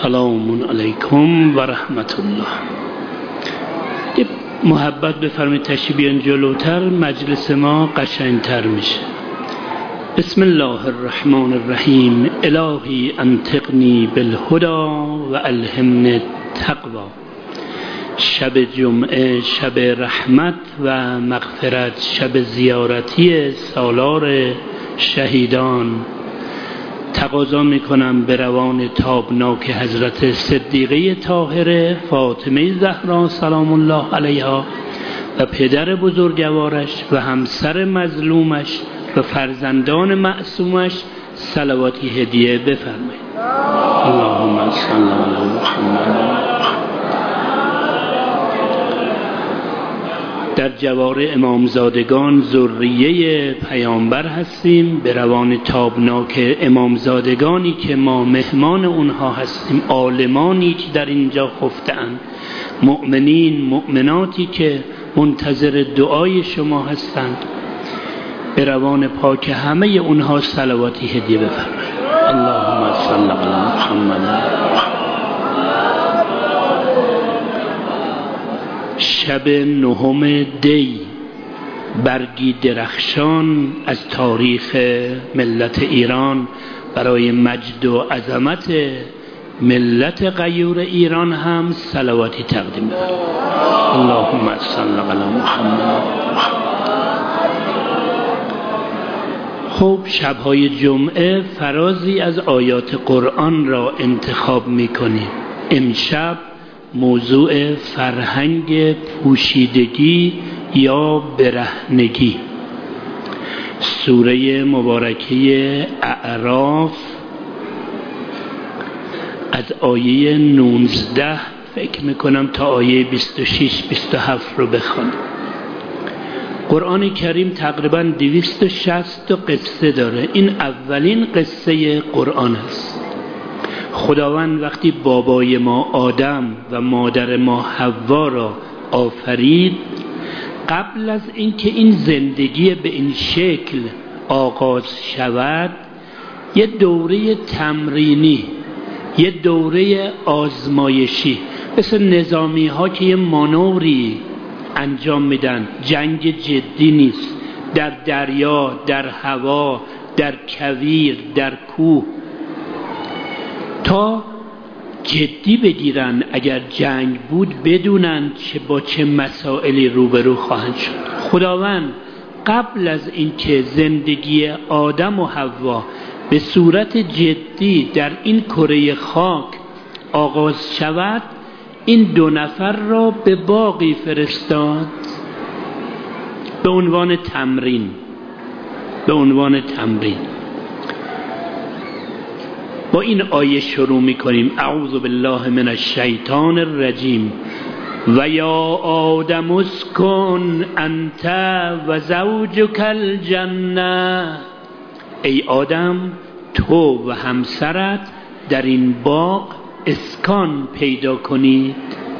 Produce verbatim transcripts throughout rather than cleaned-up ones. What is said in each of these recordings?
سلام علیکم و رحمت الله. یه محبت بفرمایید تشریف بیارین جلوتر، مجلس ما قشنگتر میشه. بسم الله الرحمن الرحیم. الهی انطقنی بالهدی و الهمنی التقوی. شب جمعه شب رحمت و مغفرت، شب زیارتی سالار شهیدان. تقاضا میکنم به روان تابناک حضرت صدیقه طاهره فاطمه زهرا سلام الله علیها و پدر بزرگوارش و همسر مظلومش و فرزندان معصومش صلواتی هدیه بفرمایید. اللهم صل علی محمد. در جوار امامزادگان ذریه پیامبر هستیم، به روان تابناک امامزادگانی که ما مهمان اونها هستیم، عالمانی که در اینجا خفته‌اند، مؤمنین مؤمناتی که منتظر دعای شما هستند، به روان پاک همه اونها صلواتی هدیه بفرمایید. اللهم صل علی محمد. شب نهم دی، برگی درخشان از تاریخ ملت ایران، برای مجد و عظمت ملت غیور ایران هم صلواتی تقدیم بفرمایید. اللهم صل علی محمد. خب شبهای جمعه فرازی از آیات قرآن را انتخاب می‌کنیم. امشب موضوع فرهنگ پوشیدگی یا برهنگی، سوره مبارکه اعراف از آیه نوزده فکر میکنم تا آیه بیست و شش بیست و هفت رو بخوانم. قرآن کریم تقریباً دویست و شصت تا قصه داره. این اولین قصه قرآن است. خداوند وقتی بابای ما آدم و مادر ما حوا را آفرید، قبل از اینکه این زندگی به این شکل آغاز شود، یه دوره تمرینی، یه دوره آزمایشی، مثل نظامی ها که یه مانوری انجام میدن، جنگ جدی نیست، در دریا، در هوا، در کویر، در کوه، تا جدی بگیرن اگر جنگ بود بدونن چه با چه مسائلی روبرو خواهند شد. خداوند قبل از اینکه زندگی آدم و حوا به صورت جدی در این کره خاک آغاز شود، این دو نفر را به باغی فرستاد به عنوان تمرین، به عنوان تمرین. با این آیه شروع میکنیم. اعوذ بالله من الشیطان الرجیم. و یا آدم اسکن انت و زوجک الجنه. ای آدم، تو و همسرت در این باغ اسکان پیدا کنید.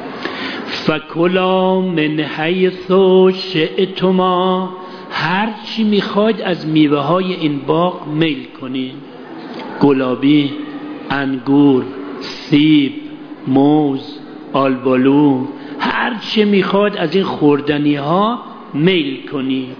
فکلا من حیث شئتما. هر چی میخواید از میوه های این باغ میل کنید. گلابی، انگور، سیب، موز، آلبالو، هر چه میخواد از این خوردنی ها میل کنید.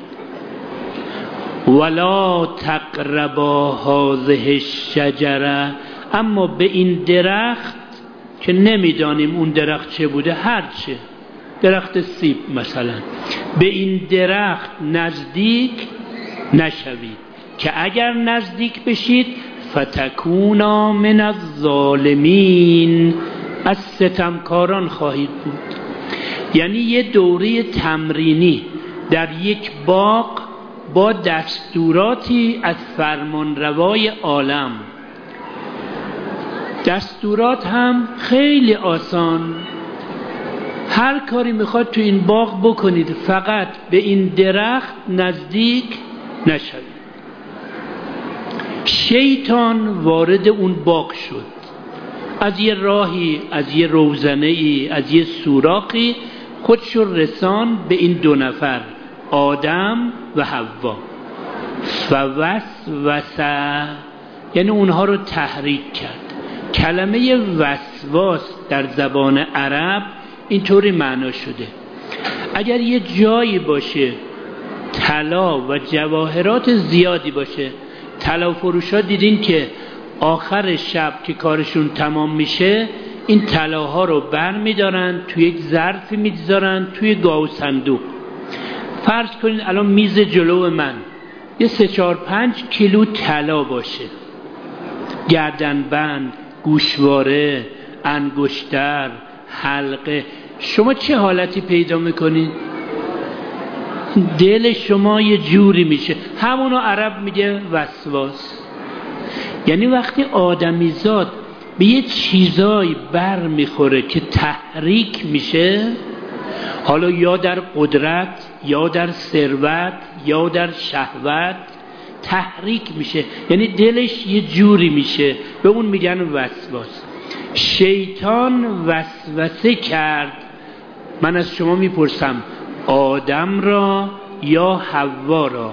ولا تقربا هذه الشجره. اما به این درخت که نمیدانیم اون درخت چه بوده، هر چه، درخت سیب مثلا، به این درخت نزدیک نشوید که اگر نزدیک بشید فتکونا من الظالمین، از ستمکاران خواهید بود. یعنی یه دوره تمرینی در یک باغ با دستوراتی از فرمانروای عالم. دستورات هم خیلی آسان، هر کاری میخواد تو این باغ بکنید، فقط به این درخت نزدیک نشوید. شیطان وارد اون باغ شد، از یه راهی، از یه روزنه‌ای، از یه سوراخی خودشو رسان به این دو نفر، آدم و حوا. فوسوسه، یعنی اونها رو تحریک کرد. کلمه وسواس در زبان عرب اینطوری معنا شده: اگر یه جایی باشه طلا و جواهرات زیادی باشه، طلا فروشا دیدین که آخر شب که کارشون تمام میشه این طلاها رو بر میدارن توی یک ظرفی میذارن توی گاو صندوق. فرض کنین الان میز جلو من یه سه چهار پنج کیلو طلا باشه، گردنبند، گوشواره، انگشتر، حلقه. شما چه حالتی پیدا میکنین؟ دل شما یه جوری میشه. همونو عرب میگه وسواس. یعنی وقتی آدمیزاد به یه چیزایی بر میخوره که تحریک میشه، حالا یا در قدرت یا در ثروت یا در شهوت تحریک میشه، یعنی دلش یه جوری میشه، به اون میگن وسواس. شیطان وسوسه کرد. من از شما میپرسم آدم را یا حوا را؟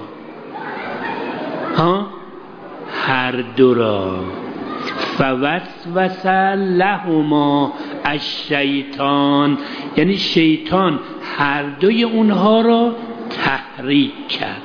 ها؟ هر دو را. فوسوس لهما الشیطان، یعنی شیطان هر دوی اونها را تحریک کرد.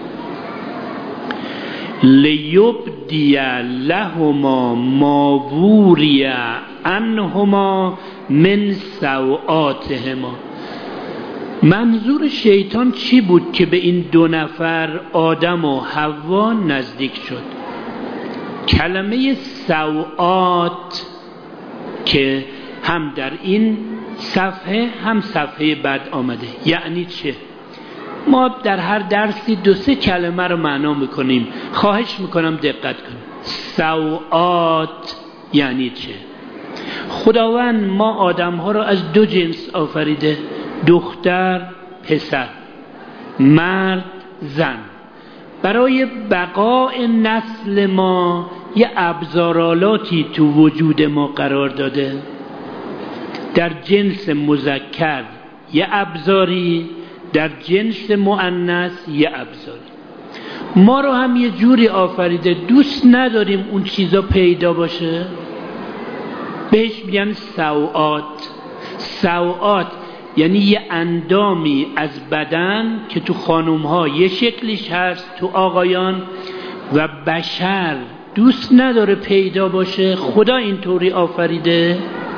لیبدی لهما ما وری عنهما من سوآتهما. منظور شیطان چی بود که به این دو نفر آدم و حوا نزدیک شد؟ کلمه سوآت که هم در این صفحه هم صفحه بعد آمده یعنی چه؟ ما در هر درسی دو سه کلمه رو معنا میکنیم، خواهش میکنم دقت کنیم. سوآت یعنی چه؟ خداوند ما آدم ها را از دو جنس آفریده: دختر، پسر، مرد، زن. برای بقای نسل ما یه ابزارالاتی تو وجود ما قرار داده. در جنس مذکر یه ابزاری، در جنس مؤنث یه ابزاری. ما رو هم یه جوری آفریده دوست نداریم اون چیزا پیدا باشه، بهش میگن سوآت. سوآت یعنی یه اندامی از بدن که تو خانوم ها یه شکلیش هست، تو آقایان، و بشر دوست نداره پیدا باشه، خدا اینطوری آفریده،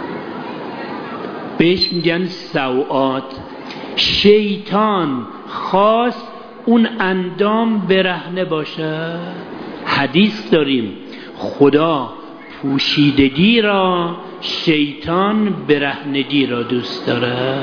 بهش میگن سوآت. شیطان خواست اون اندام برهنه باشه. حدیث داریم خدا پوشیدگی را، شیطان برهنگی را دوست داره.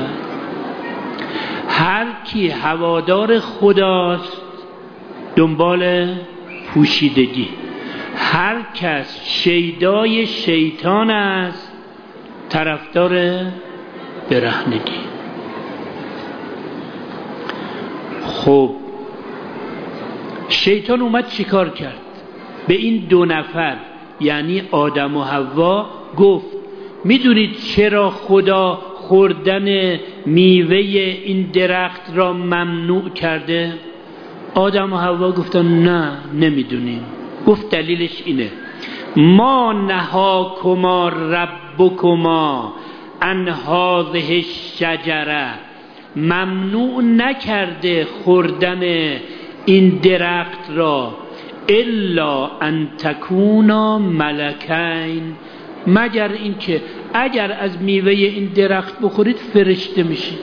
هر کی هوادار خداست دنبال پوشیدگی، هر کس شیدای شیطان است طرفدار برهنگی. خب شیطان اومد چیکار کرد؟ به این دو نفر یعنی آدم و حوا گفت میدونید چرا خدا خوردن میوه این درخت را ممنوع کرده؟ آدم و حوا گفتن نه نمیدونیم. گفت دلیلش اینه: ما نهاکما ربکما عن هذه الشجره، ممنوع نکرده خوردن این درخت را الا ان تکونا ملکین، مگر اینکه اگر از میوه این درخت بخورید فرشته میشید.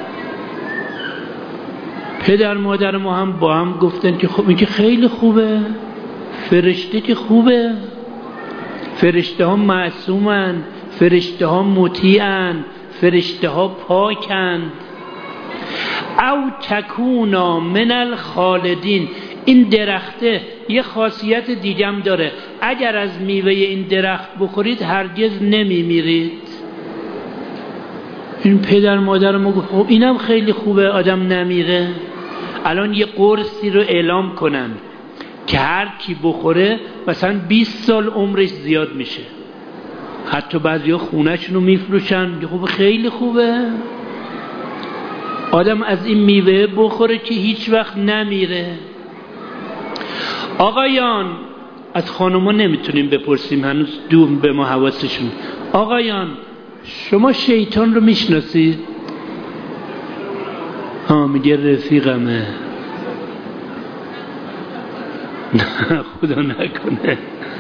پدر مادر ما هم با هم گفتن که خب این که خیلی خوبه، فرشته که خوبه، فرشته ها معصومن، فرشته ها مطیعن، فرشته ها پاکن. او تکونا من الخالدین، این درخته یه خاصیت دیگم داره، اگر از میوه این درخت بخورید هرگز نمیمیرید. این پدر مادر ما گفت خب اینم خیلی خوبه آدم نمیره. الان یه قرصی رو اعلام کنن که هر کی بخوره مثلا بیست سال عمرش زیاد میشه، حتی بعضی ها خونه‌شون رو میفروشن. خب خیلی خوبه آدم از این میوه بخوره که هیچ وقت نمیره. آقایان از خانوما نمیتونیم بپرسیم، هنوز دوم به ما حواسشون. آقایان شما شیطان رو میشناسید؟ ها میگه رفیقمه. نه خدا نکنه.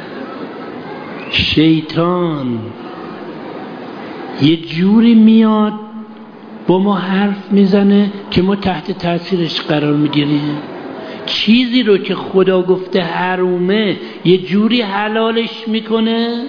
شیطان یه جوری میاد با ما حرف میزنه که ما تحت تاثیرش قرار میگیریم. چیزی رو که خدا گفته حرومه یه جوری حلالش میکنه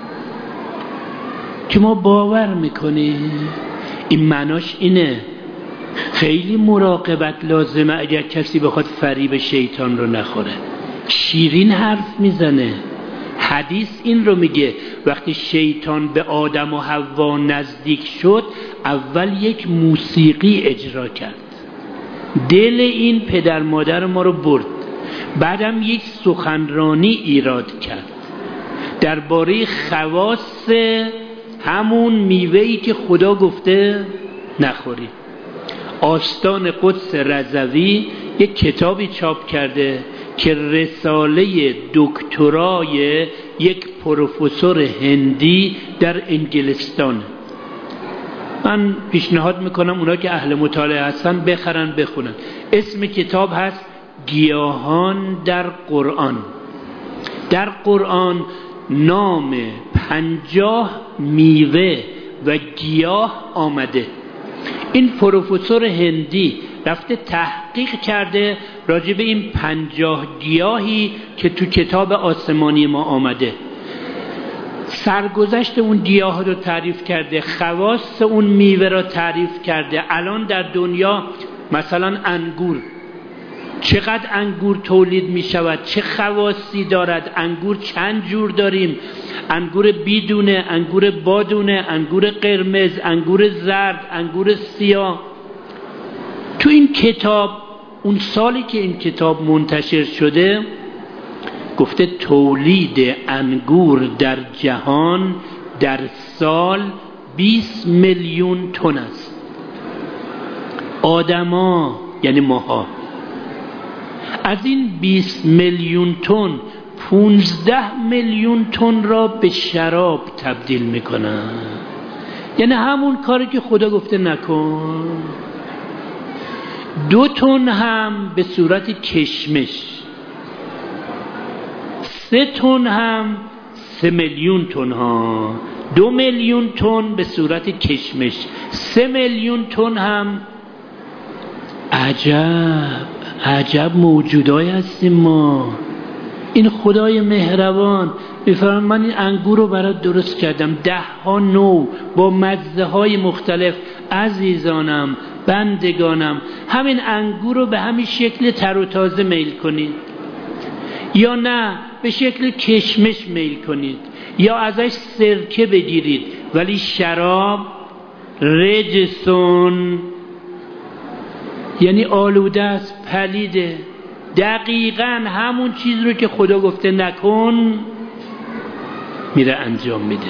که ما باور میکنیم. این معناش اینه خیلی مراقبت لازمه اگر کسی بخواد فریب شیطان رو نخوره. شیرین حرف میزنه. حدیث این رو میگه وقتی شیطان به آدم و حوا نزدیک شد اول یک موسیقی اجرا کرد، دل این پدر مادر ما رو برد، بعدم یک سخنرانی ایراد کرد درباره خواص همون میوه‌ای که خدا گفته نخوری. آستان قدس رضوی یک کتابی چاپ کرده که رساله دکترای یک پروفسور هندی در انگلستان. من پیشنهاد میکنم اونا که اهل مطالعه هستن بخرن بخونن. اسم کتاب هست گیاهان در قرآن. در قرآن نام پنجاه میوه و گیاه آمده. این پروفسور هندی رفته تحقیق کرده راجع به این پنجاه گیاهی که تو کتاب آسمانی ما آمده. سرگذشت اون گیاه رو تعریف کرده، خواص اون میوه را تعریف کرده. الان در دنیا مثلا انگور، چقدر انگور تولید می شود، چه خواصی دارد، انگور چند جور داریم، انگور بیدونه، انگور بادونه، انگور قرمز، انگور زرد، انگور سیاه. تو این کتاب اون سالی که این کتاب منتشر شده گفته تولید انگور در جهان در سال بیست میلیون تن است. آدما یعنی ماها از این بیست میلیون تن پانزده میلیون تن را به شراب تبدیل میکنن. یعنی همون کاری که خدا گفته نکن. دو تن هم به صورت کشمش، سه تن هم سه میلیون تن ها، دو میلیون تن به صورت کشمش، سه میلیون تن هم. عجب عجب موجودایی هستیم ما. این خدای مهربان میفرماید من این انگور رو برات درست کردم، ده ها نوع با مزه های مختلف. عزیزانم بندگانم همین انگور رو به همین شکل تر و تازه میل کنید یا نه به شکل کشمش میل کنید یا ازش سرکه بگیرید، ولی شراب رجسون یعنی آلوده است، پلیده. دقیقاً همون چیز رو که خدا گفته نکن میره انجام میده.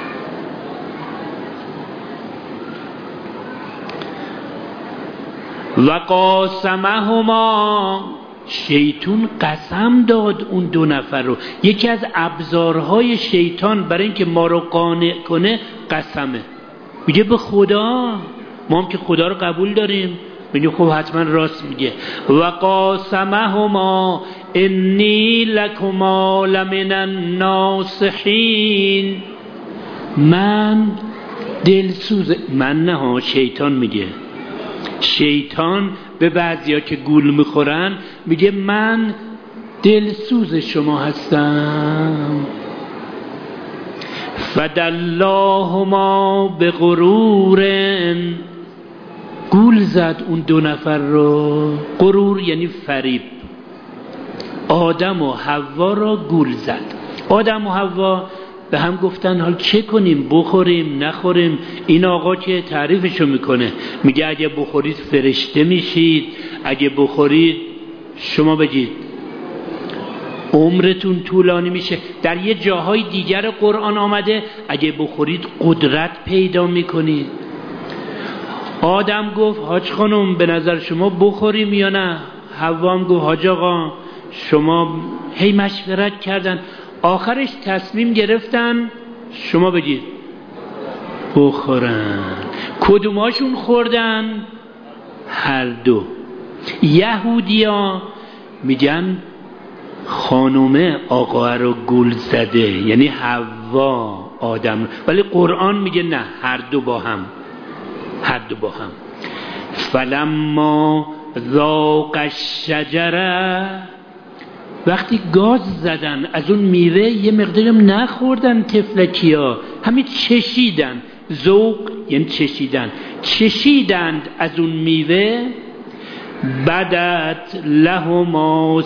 و قاسمهما، شیطان قسم داد اون دو نفر رو. یکی از ابزارهای شیطان برای اینکه ما رو قانع کنه قسمه. میگه به خدا، ما هم که خدا رو قبول داریم، میگه خب حتما راست میگه. و قاسمهما انی لکما لمن الناصحین، من دلسوز من نه ها، شیطان میگه. شیطان به بعضیا که گول میخورن میگه من دلسوز شما هستم. فدلاهما بغرور، گول زد اون دو نفر رو. غرور یعنی فریب. آدم و حوا را گول زد. آدم و حوا به هم گفتن حال چه کنیم، بخوریم نخوریم؟ این آقا که تعریفشو میکنه، میگه اگه بخورید فرشته میشید، اگه بخورید شما بگید عمرتون طولانی میشه. در یه جاهای دیگر قرآن آمده اگه بخورید قدرت پیدا میکنید. آدم گفت حاج خانم به نظر شما بخوریم یا نه؟ حوا هم گفت حاج آقا شما هی مشورت کردن، آخرش تصمیم گرفتن شما بگید بخورن. کدوماشون خوردن؟ هر دو. یهودیا میگن خانومه آقا رو گول زده، یعنی حوا آدم، ولی قرآن میگه نه، هر دو با هم، هر دو با هم. فلما ذاق الشجره، وقتی گاز زدن از اون میوه یه مقدارم نخوردن تفلکیا، همین چشیدن. ذوق یعنی چشیدن، چشیدند از اون میوه. بدت لهما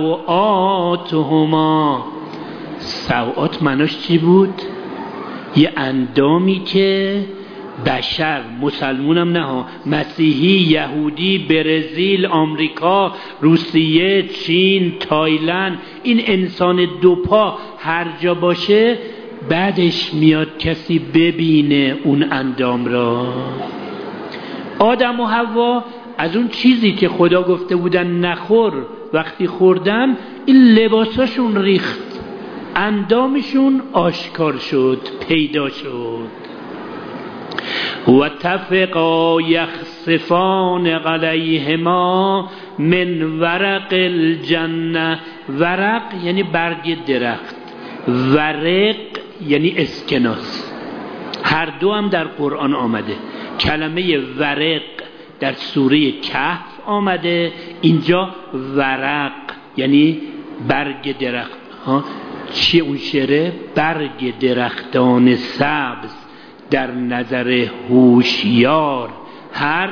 سوآتهما. سوآت معناش چی بود؟ یه اندامی که بشر، مسلمونم نه ها، مسیحی، یهودی، برزیل، آمریکا، روسیه، چین، تایلند، این انسان دوپا هر جا باشه بعدش میاد کسی ببینه اون اندام را. آدم و حوا از اون چیزی که خدا گفته بودن نخور، وقتی خوردن این لباساشون ریخت، اندامشون آشکار شد، پیدا شد. و تفقا یخصفان علیهما من ورق الجنه. ورق یعنی برگ درخت، ورق یعنی اسکناس. هر دو هم در قرآن آمده. کلمه ورق در سوره کهف آمده، اینجا ورق یعنی برگ درخت. ها چی اون شعره؟ برگ درختان سبز در نظر هوشیار، هر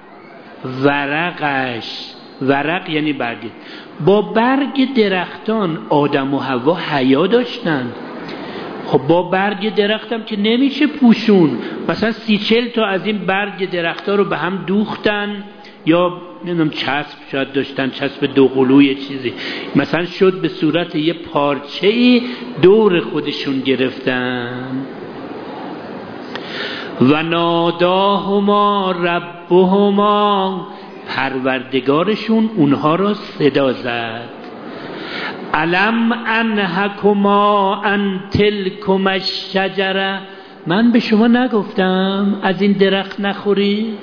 ورقش، ورق یعنی برگ. با برگ درختان آدم و حوا حیا داشتن. خب با برگ درختم که نمیشه پوشون، مثلا سی چل تا از این برگ درخت ها رو به هم دوختن، یا نمیدونم چسب شاید داشتن، چسب دو قلوی چیزی، مثلا شد به صورت یه پارچه‌ای دور خودشون گرفتن. و ناداهما ربهما، پروردگارشون اونها را صدا زد. الم انهکما ان تلکما الشجره، من به شما نگفتم از این درخت نخورید؟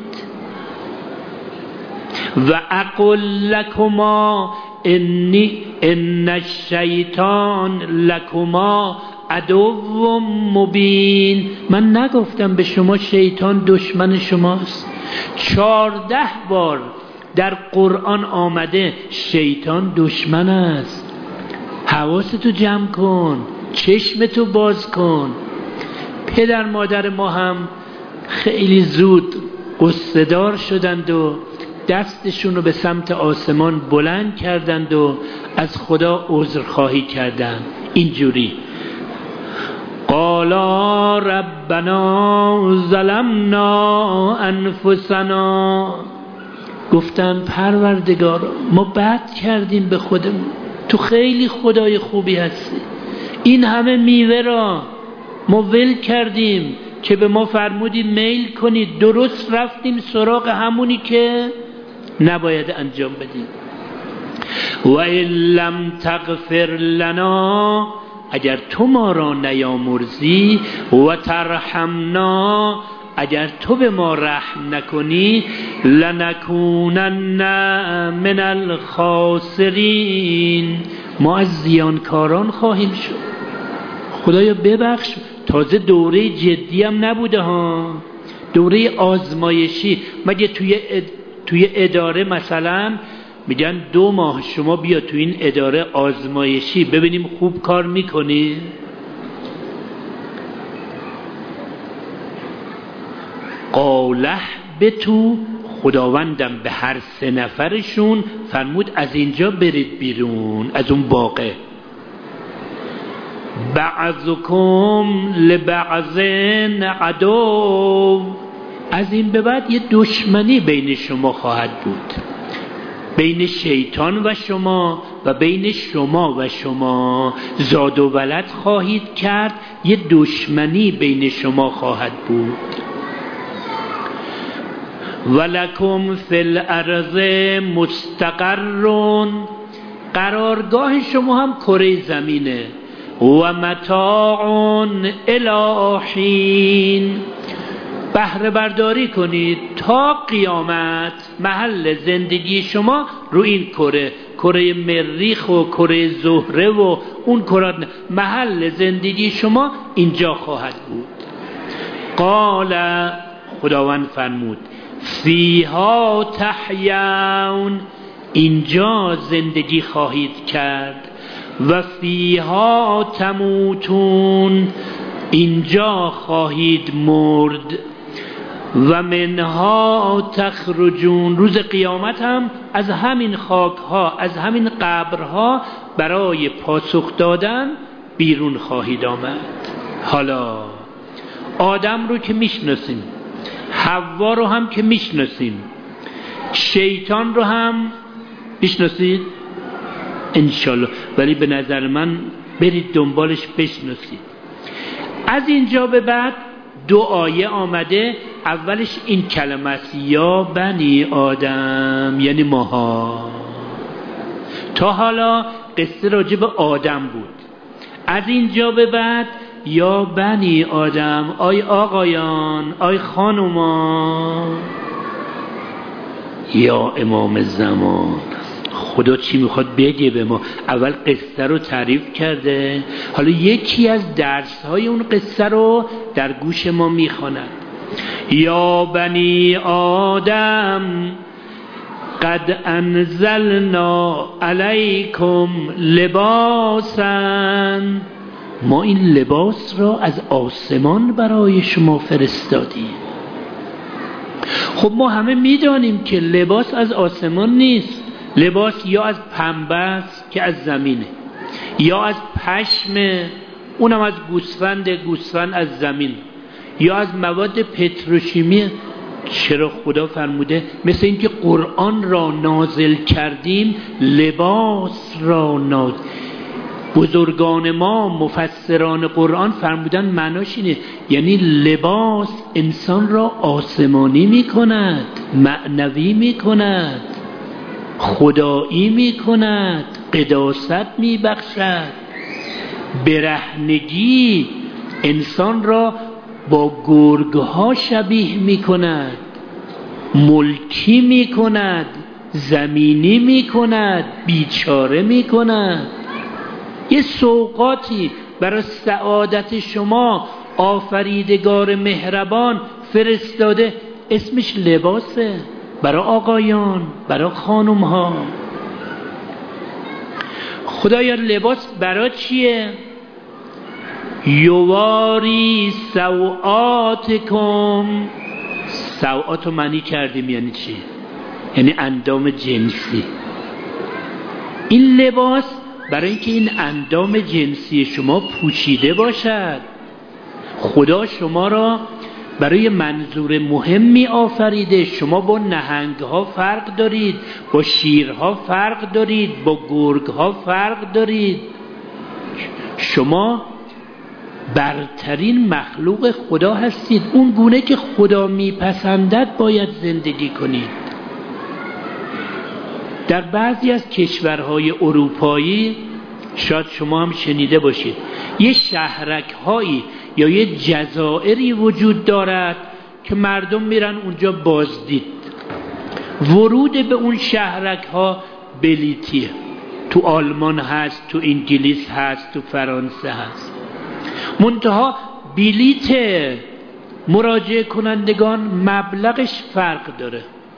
و اقول لکما انی ان الشیطان لکما عدو مبین، من نگفتم به شما شیطان دشمن شماست؟ چارده بار در قرآن آمده شیطان دشمن است. حواستو جمع کن، چشمتو باز کن. پدر مادر ما هم خیلی زود قصه‌دار شدند و دستشون رو به سمت آسمان بلند کردند و از خدا عذرخواهی کردند. اینجوری قالا ربنا ظلمنا انفسنا، گفتن پروردگار ما بد کردیم به خودمون، تو خیلی خدای خوبی هستی، این همه میوه را ما ول کردیم که به ما فرمودی میل کنید، درست رفتیم سراغ همونی که نباید انجام بدیم. و ان لم تغفر لنا، اگر تو ما را نیامرزی، و ترحمنا، اگر تو به ما رحم نکنی، لنکونن من الخاسرین، ما از زیانکاران خواهیم شد. خدایا ببخش. تازه دوره جدی هم نبوده ها، دوره آزمایشی. مگه توی اد... توی اداره مثلا میگن دو ماه شما بیا تو این اداره آزمایشی ببینیم خوب کار میکنی؟ قاله به تو، خداوندم به هر سه نفرشون فرمود از اینجا برید بیرون، از اون باغه. بعضکم لبعض عدو، از این به بعد یه دشمنی بین شما خواهد بود، بین شیطان و شما و بین شما و شما زاد و ولد خواهید کرد، یه دشمنی بین شما خواهد بود. ولکم فی الارض مستقر، قرارگاه شما هم کره زمینه. و متاع الی حین، بهره برداری کنید تا قیامت. محل زندگی شما رو این کره، کره مریخ و کره زهره و اون کرات، محل زندگی شما اینجا خواهد بود. قال، خداوند فرمود، فیها تحیون، اینجا زندگی خواهید کرد. و فیها تموتون، اینجا خواهید مرد. و منها تخرجون، روز قیامت هم از همین خاکها، از همین قبرها برای پاسخ دادن بیرون خواهید آمد. حالا آدم رو که میشناسیم، حوا رو هم که میشناسیم، شیطان رو هم میشناسید انشالله، ولی به نظر من برید دنبالش بشناسید. از اینجا به بعد دو آیه آمده، اولش این کلمه است، یا بنی آدم، یعنی ماها. تا حالا قصه راجع به آدم بود. از اینجا به بعد یا بنی آدم، آی آقایان، آی خانومان، یا امام زمان. خدا چی میخواد بگه به ما؟ اول قصه رو تعریف کرده، حالا یکی از درس های اون قصه رو در گوش ما میخواند. یا بنی آدم قد انزلنا علیکم لباسا، ما این لباس را از آسمان برای شما فرستادیم. خب ما همه میدانیم که لباس از آسمان نیست. لباس یا از پنبه است که از زمینه، یا از پشم، اونم از گوسفند، گوسفند از زمین، یا از مواد پتروشیمی. چرا خدا فرموده مثل اینکه قرآن را نازل کردیم لباس را نازل. بزرگان ما مفسران قرآن فرمودن معناش اینه، یعنی لباس انسان را آسمانی می کند، معنوی می کند، خدایی می کند، قداست می بخشد. برهنگی انسان را با گرگها شبیه می کند، ملکی می کند، زمینی می کند، بیچاره می کند. یه سوغاتی برای سعادت شما آفریدگار مهربان فرستاده، اسمش لباسه، برای آقایان، برای خانم ها. خدایا لباس برای چیه؟ یواری سوآتکم، سوآت رو معنی کردیم یعنی چی؟ یعنی اندام جنسی. این لباس برای اینکه این اندام جنسی شما پوشیده باشد. خدا شما را برای منظور مهمی آفریده. شما با نهنگها فرق دارید، با شیرها فرق دارید، با گرگها فرق دارید. شما برترین مخلوق خدا هستید. اون گونه که خدا میپسندد باید زندگی کنید. در بعضی از کشورهای اروپایی شاید شما هم شنیده باشید، یه شهرک هایی یا یه جزائری وجود دارد که مردم میرن اونجا بازدید. ورود به اون شهرک ها بلیتیه. تو آلمان هست، تو انگلیس هست، تو فرانسه هست. منتها بلیت مراجعه کنندگان مبلغش فرق داره.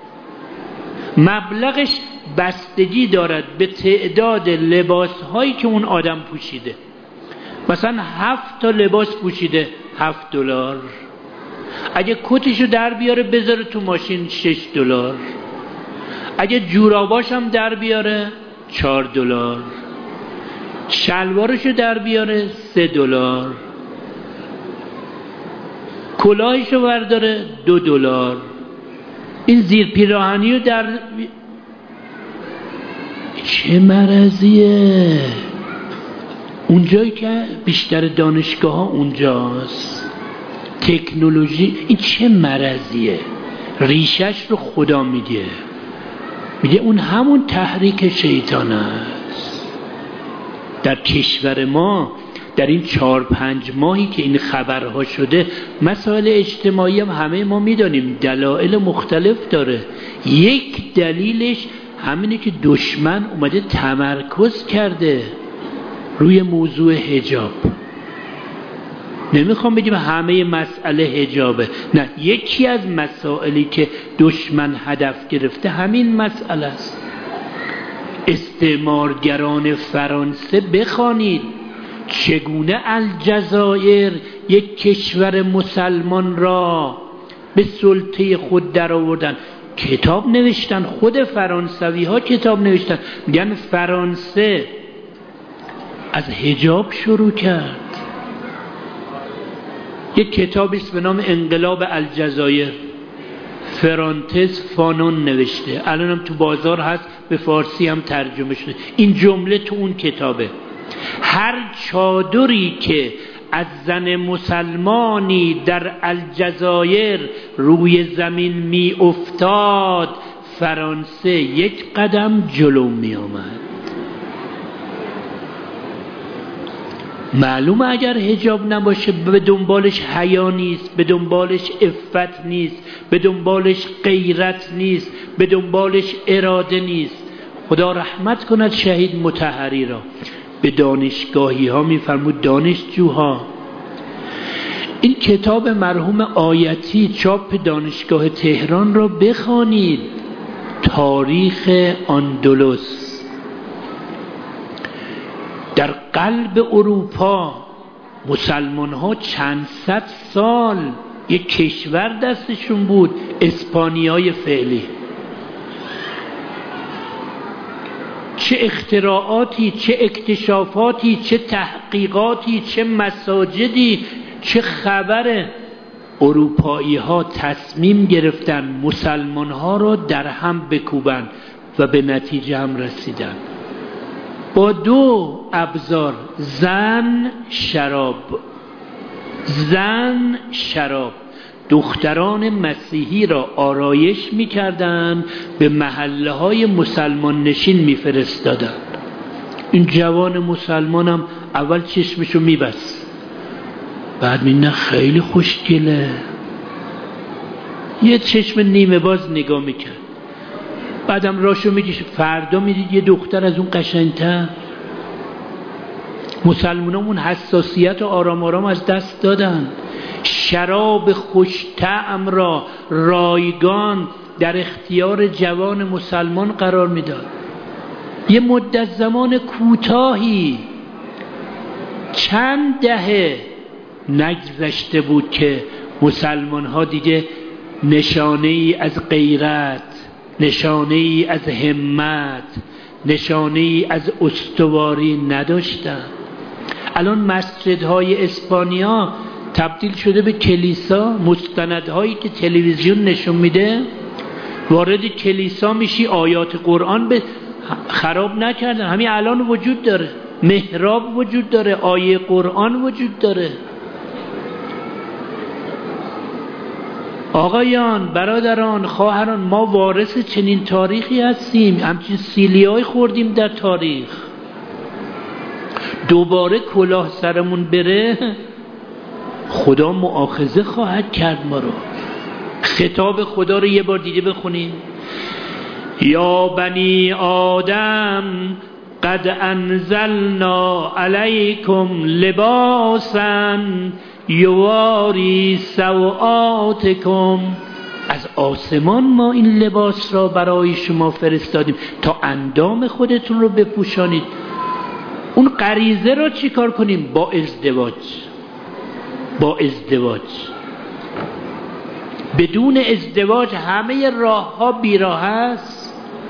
مبلغش بستگی دارد به تعداد لباس هایی که اون آدم پوشیده. مثلا هفت تا لباس پوشیده، هفت دلار. اگه کتشو در بیاره بذاره تو ماشین، شش دلار. اگه جوراباش هم در بیاره، چهار دلار. شلوارشو در بیاره، سه دلار. کلاهشو برداره، دو دلار. این زیر پیراهنیو در چه مرضیه؟ اونجایی که بیشتر دانشگاه ها اونجاست، تکنولوژی، این چه مرضیه؟ ریشش رو خدا میگه، میگه اون همون تحریک شیطان است. در کشور ما در این چهار پنج ماهی که این خبرها شده، مسائل اجتماعی هم همه ما میدانیم دلایل مختلف داره. یک دلیلش همینه که دشمن اومده تمرکز کرده روی موضوع حجاب. نمیخوام بگیم همه مسئله حجابه، نه، یکی از مسائلی که دشمن هدف گرفته همین مسئله است. استعمارگران فرانسه بخوانید چگونه الجزایر یک کشور مسلمان را به سلطه خود در آوردن. کتاب نوشتن، خود فرانسوی ها کتاب نوشتن، میگن فرانسه از حجاب شروع کرد. یک کتابی است به نام انقلاب الجزایر، فرانتز فانون نوشته، الان هم تو بازار هست، به فارسی هم ترجمه شده. این جمله تو اون کتابه. هر چادری که از زن مسلمانی در الجزایر روی زمین می افتاد، فرانسه یک قدم جلو می آمد. معلومه اگر حجاب نباشه به دنبالش حیا نیست، به دنبالش عفت نیست، به دنبالش غیرت نیست، به دنبالش اراده نیست. خدا رحمت کند شهید مطهری را. به دانشگاهی ها میفرمود دانشجوها این کتاب مرحوم آیتی چاپ دانشگاه تهران را بخوانید، تاریخ اندلس. در قلب اروپا مسلمان ها چند صد سال یک کشور دستشون بود، اسپانیای فعلی. چه اختراعاتی، چه اکتشافاتی، چه تحقیقاتی، چه مساجدی، چه خبره. اروپایی ها تصمیم گرفتن مسلمان ها را در هم بکوبن و به نتیجه هم رسیدن. با دو ابزار، زن شراب، زن شراب، دختران مسیحی را آرایش می‌کردند، به محله های مسلمان نشین می‌فرستادند. این جوان مسلمان هم اول چشمشو می‌بست، بعد می‌بینه خیلی خوشگله، یه چشم نیمه باز نگاه می‌کرد، بعدم راشو می‌کشید، فردا می‌دید یه دختر از اون قشنگ‌تر. مسلمانامون حساسیت و آرام آرام از دست دادن. شراب خوش طعم را رایگان در اختیار جوان مسلمان قرار میداد. یه مدت زمان کوتاهی، چند دهه نگذشته بود که مسلمان ها دیگه نشانه ای از غیرت، نشانه ای از همت، نشانه ای از استواری نداشتند. الان مسجدهای اسپانیا تبدیل شده به کلیسا. مستندهایی که تلویزیون نشون میده، وارد کلیسا میشی، آیات قرآن به خراب نکردن، همین الان وجود داره، محراب وجود داره، آیه قرآن وجود داره. آقایان، برادران، خواهران، ما وارث چنین تاریخی هستیم. همچین سیلیای خوردیم در تاریخ. دوباره کلاه سرمون بره خدا مؤاخذه خواهد کرد ما رو. خطاب خدا رو یه بار دیگه بخونیم. یا بنی آدم قد انزلنا علیکم لباسا یواری سوآتکم. از آسمان ما این لباس را برای شما فرستادیم تا اندام خودتون رو بپوشانید. اون غریزه را چی کار کنیم؟ با ازدواج. با ازدواج. بدون ازدواج همه راه ها بیراه است.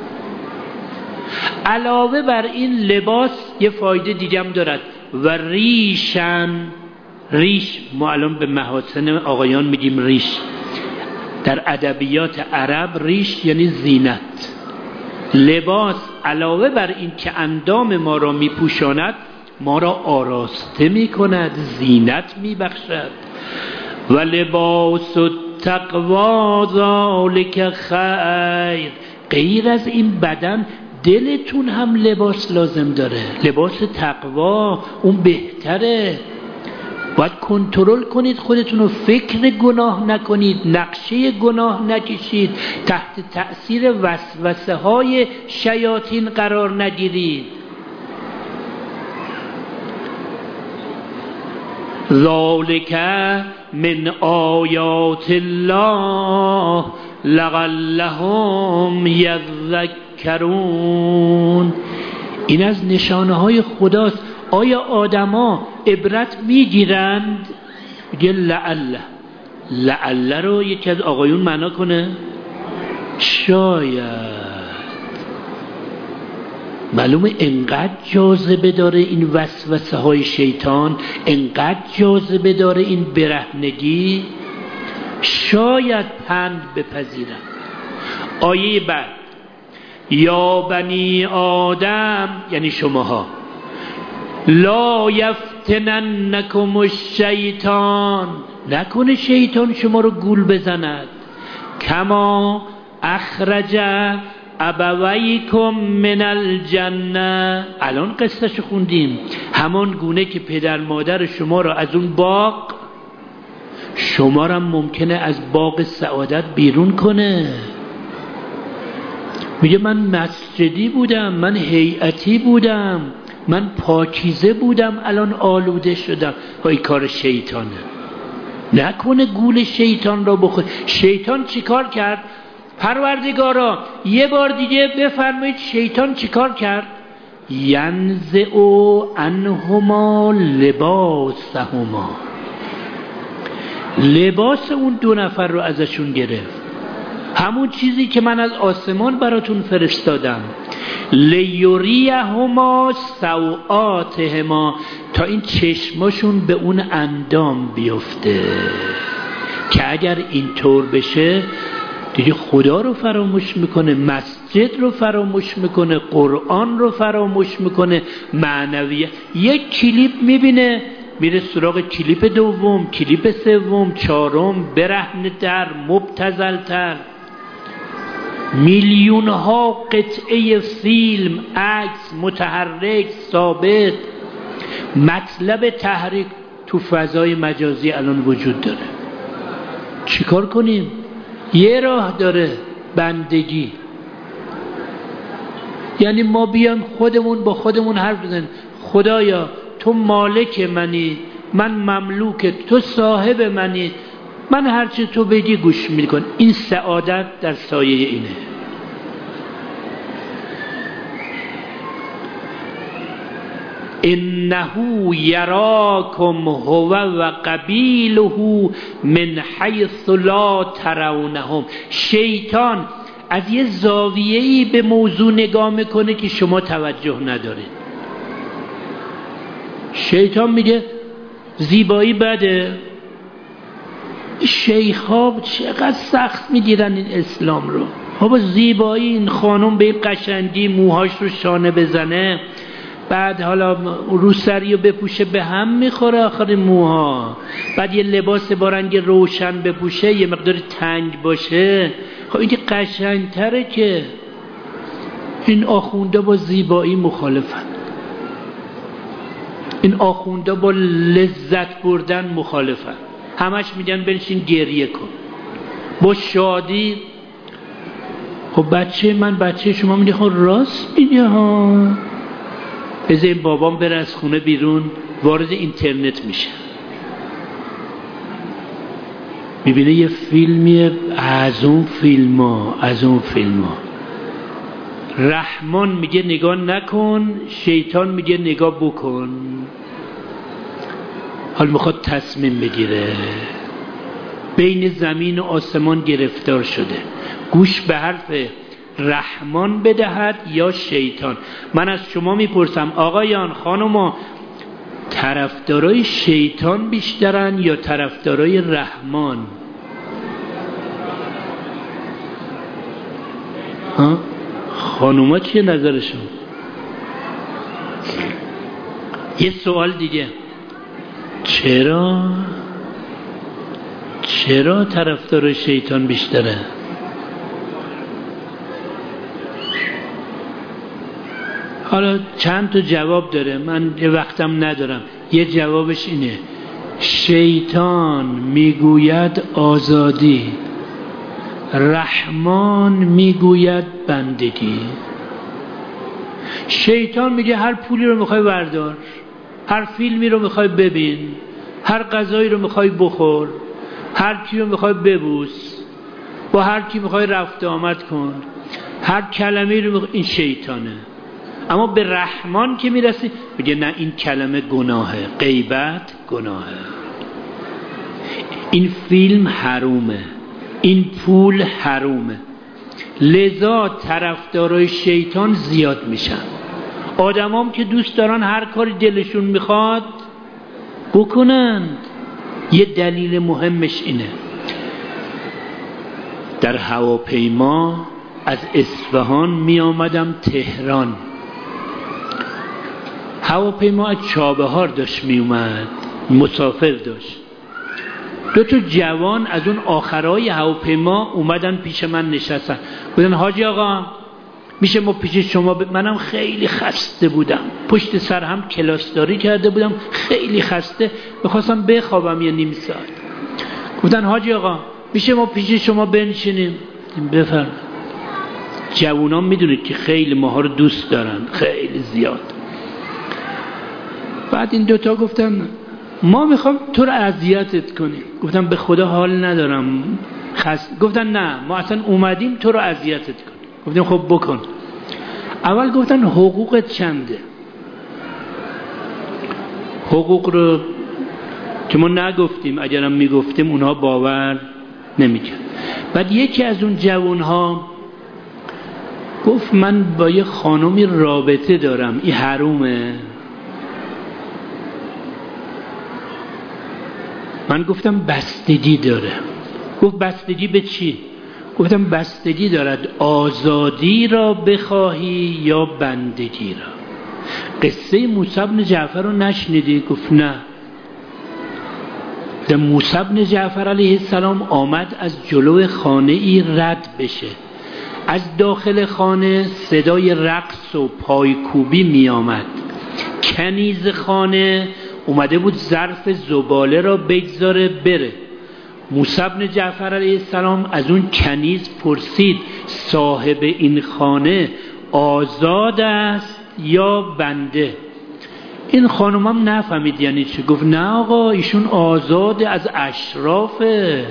علاوه بر این لباس یه فایده دیگه هم دارد و ریشن. ریش ما الان به محاسن آقایان میگیم ریش. در ادبیات عرب ریش یعنی زینت. لباس علاوه بر این که اندام ما را میپوشاند، ما را آراسته میکند، زینت میبخشد. و لباس التقوا ذلک خیر. غیر از این بدن دلتون هم لباس لازم داره، لباس تقوا، اون بهتره. باید کنترل کنید خودتون رو، فکر گناه نکنید، نقشه گناه نکشید، تحت تأثیر وسوسه های شیاطین قرار نگیرید. ذالک من آیات الله لعلهم یذکرون. این از نشانه های خداست. آیا آدما عبرت میگیرند؟ میگه لعل. لعل رو یکی از آقایون معنا کنه؟ شاید. معلومه انقدر جاذبه داره این وسوسه های شیطان، انقدر جاذبه داره این برهنگی، شاید پند بپذیرم. آیه بعد یا بنی آدم، یعنی شماها، لا یفتننکم الشیطان، نکنه شیطان شما رو گول بزند، کما اخرج ابویکم من الجنه. الان قصهشو خوندیم، همان گونه که پدر مادر شما را از اون باغ، شما را ممکنه از باغ سعادت بیرون کنه. میگه من مسجدی بودم، من هیئتی بودم، من پاکیزه بودم، الان آلوده شدم. های کار شیطانه. نکنه گول شیطان را بخور. شیطان چیکار کرد؟ پروردگارا یه بار دیگه بفرمایید شیطان چیکار کرد؟ ینزع عنهما لباسهما، لباس اون دو نفر رو ازشون گرفت، همون چیزی که من از آسمان براتون فرستادم، لیریهما سوآتهما، تا این چشماشون به اون اندام بیفته، که اگر اینطور بشه دیگه خدا رو فراموش میکنه، مسجد رو فراموش میکنه، قرآن رو فراموش میکنه، معنویت. یک کلیپ میبینه میره سراغ کلیپ دوم، کلیپ سوم، چهارم، برهنه تر، مبتذل تر. میلیون ها قطعه فیلم، عکس، متحرک، ثابت، مطلب تحریک تو فضای مجازی الان وجود داره. چیکار کنیم؟ یه راه داره، بندگی. یعنی ما بیام خودمون با خودمون حرف بزنیم، خدایا تو مالک منی، من مملوک تو، صاحب منی، من هرچی تو بگی گوش میکن. این سعادت در سایه اینه. انه یراکم هو و قبیله من حیث لا ترونهم. شیطان از یه زاویه‌ای به موضوع نگاه میکنه که شما توجه ندارید. شیطان میگه زیبایی بده. شیخ‌ها چقدر سخت میگیرن این اسلام رو. بابا زیبایی، این خانم به این قشنگی موهاش رو شانه بزنه، بعد حالا روسری رو بپوشه به هم میخوره آخر موها، بعد یه لباس با رنگ روشن بپوشه یه مقدار تنگ باشه. خب این که قشنگتره. که این آخونده با زیبایی مخالفن، این آخونده با لذت بردن مخالفن، همش میگن بنشین گریه کن با شادی. خب بچه من بچه شما میگه خب راست میگه ها، بذار این بابام بره از خونه بیرون، وارد اینترنت میشه، میبینه یه فیلمیه از اون فیلم ها از اون فیلم ها رحمان میگه نگاه نکن، شیطان میگه نگاه بکن. حال میخواد تصمیم بگیره، بین زمین و آسمان گرفتار شده، گوش به حرف رحمان بدهد یا شیطان. من از شما میپرسم آقایان، خانوما، طرفدارای شیطان بیشترن یا طرفدارای رحمان؟ ها؟ خانوما چیه نظرشون؟ یه سوال دیگه، چرا چرا طرفدار شیطان بیشتره؟ حالا چند تا جواب داره، من یه وقتم ندارم. یه جوابش اینه: شیطان میگوید آزادی، رحمان میگوید بندگی. شیطان میگه هر پولی رو میخوای بردار، هر فیلمی رو میخوای ببین، هر غذایی رو میخوای بخور، هر کی رو میخوای ببوس، با هر کی میخوای رفت آمد کن، هر کلمه‌ای رو میخوای. این شیطانه. اما به رحمان که میرسی میگه نه، این کلمه گناهه، غیبت گناهه، این فیلم حرومه، این پول حرومه. لذا طرفدارای شیطان زیاد میشن. آدمام که دوست دارن هر کاری دلشون میخواد بکنن. یه دلیل مهمش اینه: در هواپیما از اصفهان می آمدم تهران، هواپیما از چابهار داشت می اومد، مسافر داشت. دو تا جوان از اون آخرای هواپیما اومدن پیش من نشستن، بودن حاجی آقا میشه ما پیش شما ب... منم خیلی خسته بودم، پشت سر هم کلاسداری کرده بودم، خیلی خسته، میخواستم بخوابم یه نیم ساعت. گفتن حاجی آقا میشه ما پیش شما بنشینیم؟ بفرمایید. جوانان میدونید که خیلی ماها رو دوست دارن، خیلی زیاد. بعد این دوتا گفتن ما میخوام تو رو اذیتت کنیم. گفتم به خدا حال ندارم خست. گفتن نه، ما اصلا اومدیم تو رو اذیتت کنیم. گفتیم خب بکن. اول گفتن حقوقت چنده؟ حقوق رو که ما نگفتیم، اگرم میگفتیم اونها باور نمیکرد. بعد یکی از اون جوانها گفت من با یه خانومی رابطه دارم، این حرومه. من گفتم بستگی داره. گفت بستگی به چی؟ گفتم بستگی دارد آزادی را بخواهی یا بندگی را. قصه موسی بن جعفر رو نشنیدی؟ گفت نه. موسی بن جعفر علیه السلام آمد از جلو خانه ای رد بشه. از داخل خانه صدای رقص و پایکوبی می آمد. کنیز خانه اومده بود ظرف زباله را بگذاره بره. موسی بن جعفر علیه السلام از اون کنیز پرسید صاحب این خانه آزاد است یا بنده؟ این خانومم نفهمید یعنی چی. گفت نه آقا ایشون آزاده، از اشرافه.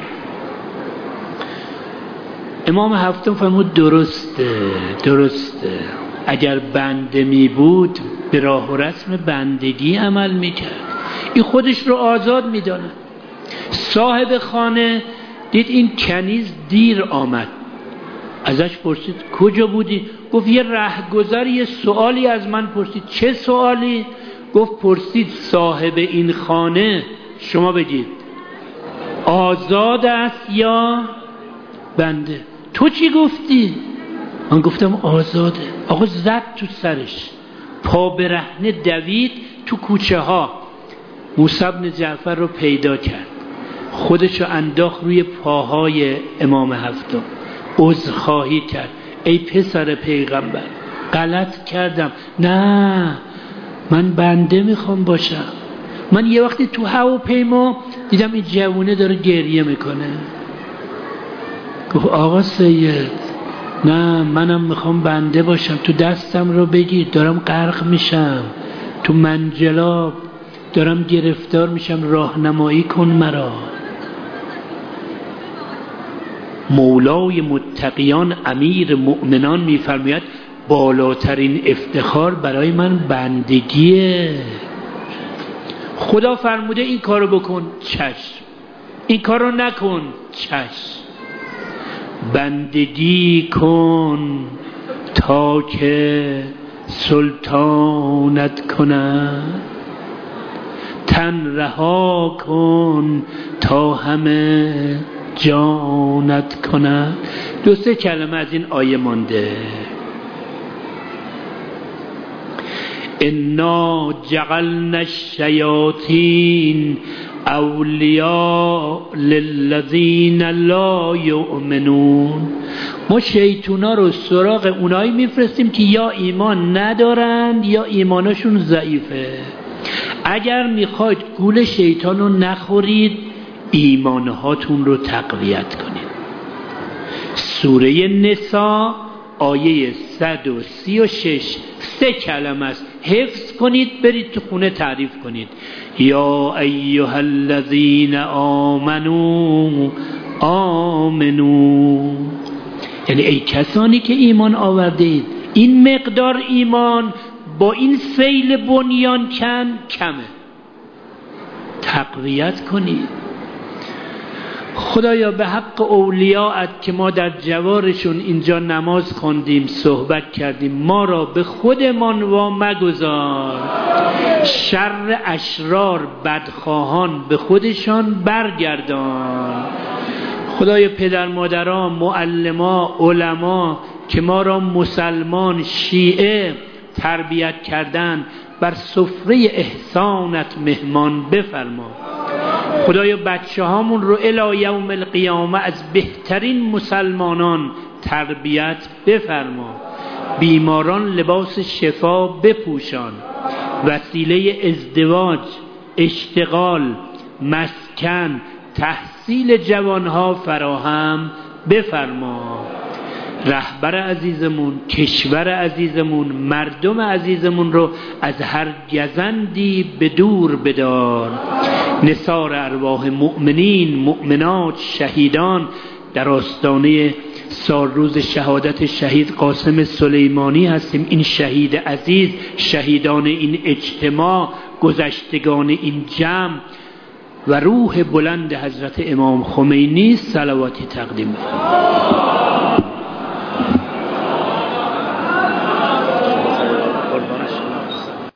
امام هفتم فرمود درسته درسته، اگر بنده می بود به راه و رسم بندگی عمل می کرد، این خودش رو آزاد می داند. صاحب خانه دید این کنیز دیر آمد، ازش پرسید کجا بودی؟ گفت یه رهگذر یه سوالی از من پرسید. چه سوالی؟ گفت پرسید صاحب این خانه، شما بگید آزاد است یا بنده؟ تو چی گفتی؟ من گفتم آزاده. آقا زد تو سرش، پا برهنه دوید تو کوچه ها. موسی بن جعفر رو پیدا کرد، خودشو انداخت روی پاهای امام هفتم، عذرخواهی کرد. ای پسر پیغمبر غلط کردم، نه من بنده میخوام باشم. من یه وقتی تو هواپیما دیدم این جوونه داره گریه میکنه. گفت آقا سید نه منم میخوام بنده باشم، تو دستم رو بگیر، دارم غرق میشم تو منجلاب، دارم گرفتار میشم، راهنمایی کن مرا. مولای متقیان امیر مؤمنان میفرماید بالاترین افتخار برای من بندگیه. خدا فرموده این کارو بکن، چشم. این کارو نکن، چشم. بندگی کن تا که سلطانت کند، تن رها کن تا همه جانت کند. دو سه کلمه از این آیه مانده. انا جعلنا الشیاطین اولیاء للذین لا یؤمنون. ما شیطونا رو سراغ اونایی میفرستیم که یا ایمان ندارند یا ایمانشون ضعیفه. اگر میخواید گول شیطان رو نخورید ایمانهاتون رو تقویت کنید. سوره نساء آیه صد و سی و شش سه کلمه است، حفظ کنید برید تو خونه تعریف کنید. یا ایها الذین آمنو آمنو، یعنی ای کسانی که ایمان آوردید. این مقدار ایمان با این سیل بنیان کن کمه، تقویت کنید. خدایا به حق اولیاءت که ما در جوارشون اینجا نماز خوندیم صحبت کردیم، ما را به خودمان وا مگذار، شر اشرار بدخواهان به خودشان برگردان. خدای پدر مادران، معلما، علما که ما را مسلمان شیعه تربیت کردن، بر سفره احسانت مهمان بفرما. خدایا بچه هامون رو الی یوم القیامه از بهترین مسلمانان تربیت بفرما. بیماران لباس شفا بپوشان، وسیله ازدواج، اشتغال، مسکن، تحصیل جوانها فراهم بفرما. رهبر عزیزمون، کشور عزیزمون، مردم عزیزمون رو از هر گزندی به دور بدار. نثار ارواح مؤمنین، مؤمنات، شهیدان در آستانه سال روز شهادت شهید قاسم سلیمانی هستیم. این شهید عزیز، شهیدان این اجتماع، گذشتگان این جمع و روح بلند حضرت امام خمینی صلواتی تقدیم بفرمایید.